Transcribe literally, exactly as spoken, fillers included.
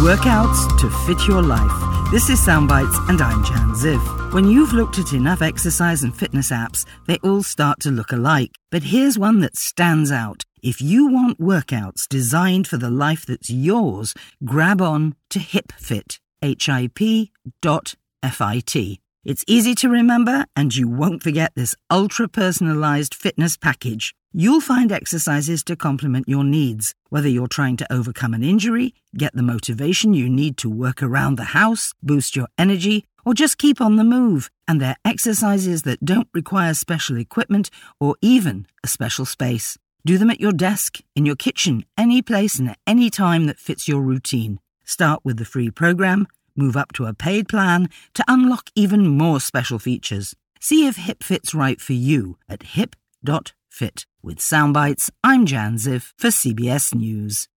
Workouts to fit your life. This is Soundbites and I'm Jan Ziv. When you've looked at enough exercise and fitness apps, they all start to look alike. But here's one that stands out. If you want workouts designed for the life that's yours, grab on to HipFit. H I P dot F I T. It's easy to remember and you won't forget this ultra-personalized fitness package. You'll find exercises to complement your needs, whether you're trying to overcome an injury, get the motivation you need to work around the house, boost your energy, or just keep on the move. And they're exercises that don't require special equipment or even a special space. Do them at your desk, in your kitchen, any place and at any time that fits your routine. Start with the free program, move up to a paid plan to unlock even more special features. See if HipFit's right for you at hip dot fit. With Soundbites, I'm Jan Ziv for C B S News.